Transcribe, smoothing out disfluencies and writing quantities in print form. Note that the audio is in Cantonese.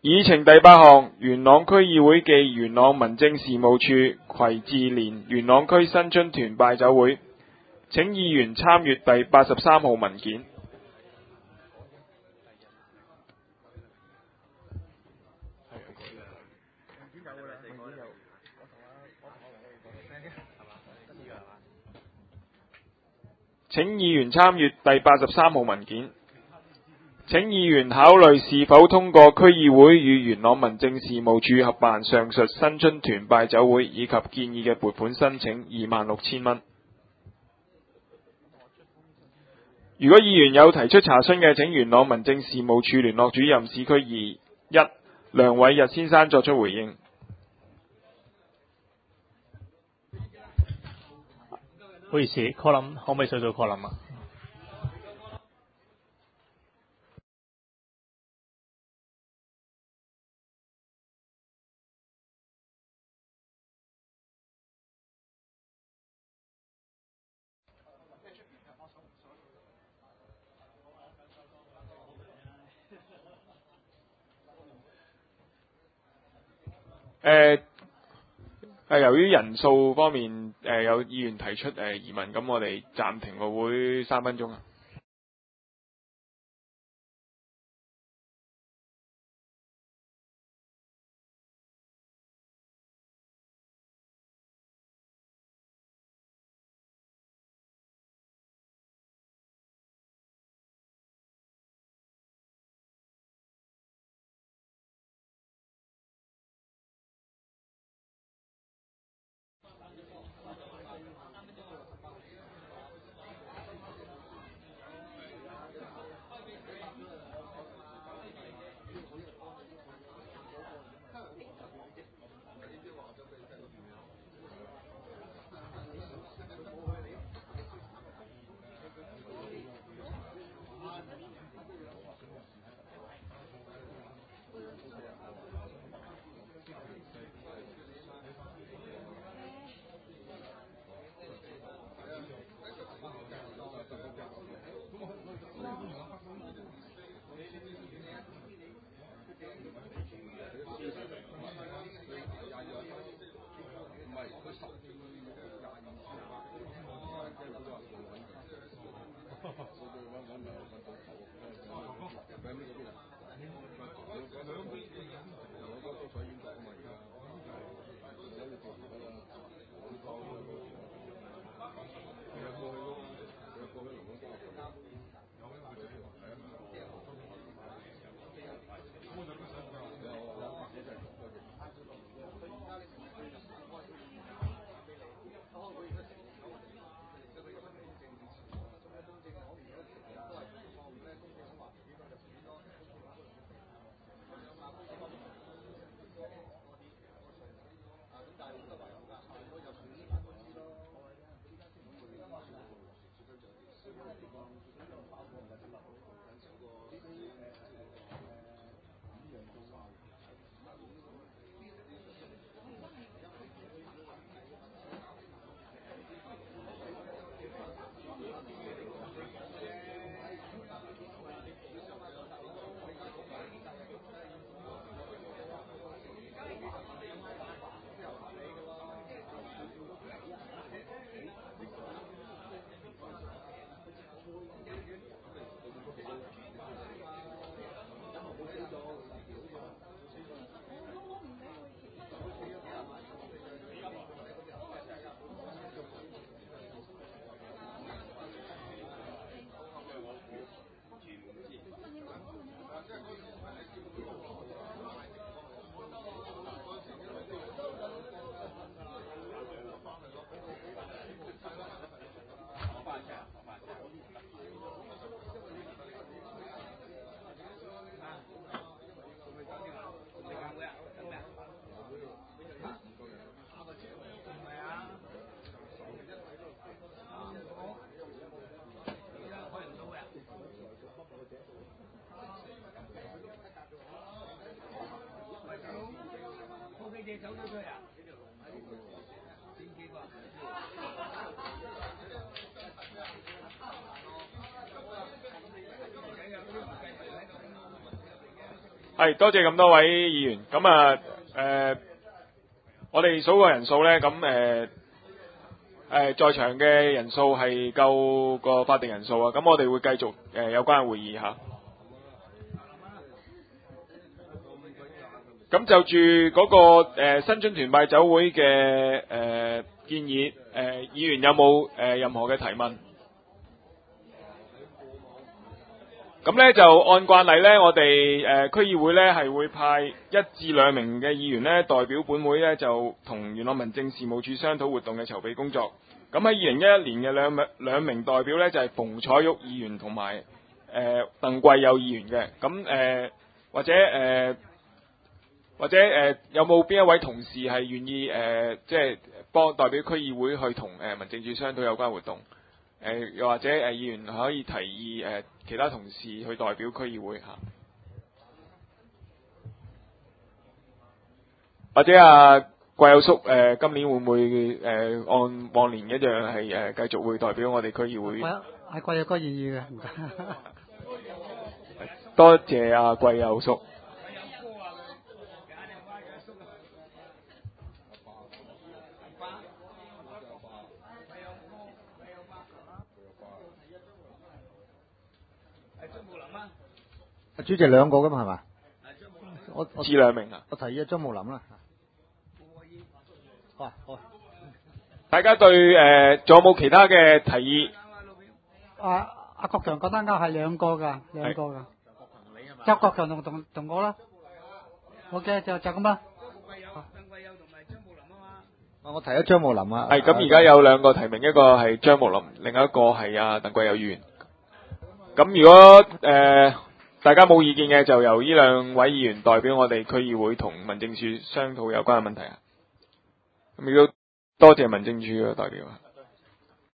議程第8項，元朗區議會暨元朗民政事務處葵志蓮元朗區新春團拜酒會，請議員參閱第83號文件。請議員參閱第83號文件。請議員考慮是否通過區議會與元朗民政事務處合辦上述新春團拜酒會以及建議嘅撥款申請26,000蚊。如果議員有提出查詢嘅，請元朗民政事務處聯絡主任市區2 1梁偉日先生作出回應。 唔好意思 ，column 可唔可以上到 column 啊？ 由於人數方面有議員提出疑問，咁我哋暫停個會3分鐘啊。 係多謝咁多位議員。咁啊我哋數個人數咧，咁在場嘅人數係夠個法定人數啊。咁我哋會繼續有關嘅會議嚇。咁就住嗰個新春團拜酒會嘅建議，議員有冇任何嘅提問？咁咧就按慣例咧，我哋區議會咧係會派1至2名嘅議員咧代表本會咧就同元朗民政事務處商討活動嘅籌備工作。咁喺2011年嘅兩名代表咧就係馮彩玉議員同埋鄧貴友議員嘅。咁或者有冇邊一位同事係願意即係幫代表區議會去同民政處商討有關活動？又或者議員可以提議其他同事去代表區議會嚇，或者貴友叔今年會唔會按往年一樣係繼續會代表我哋區議會？ 係貴友哥願意嘅，唔該。 多謝貴友叔。 主席兩個噶嘛係嘛？我至2名啊！ 我提議張慕林啦。好啊。 大家對仲有冇其他嘅提議？ 阿國強覺得啱係兩個㗎。周國強同我啦。OK，就咁啦。我提咗張慕林啊。 係咁，而家有2個提名，一個係張慕林，另一個係鄧貴友議員。咁如果大家冇意見嘅，就由呢2位議員代表我哋區議會同民政處商討有關嘅問題啊。咁亦都多謝民政處嘅代表啊。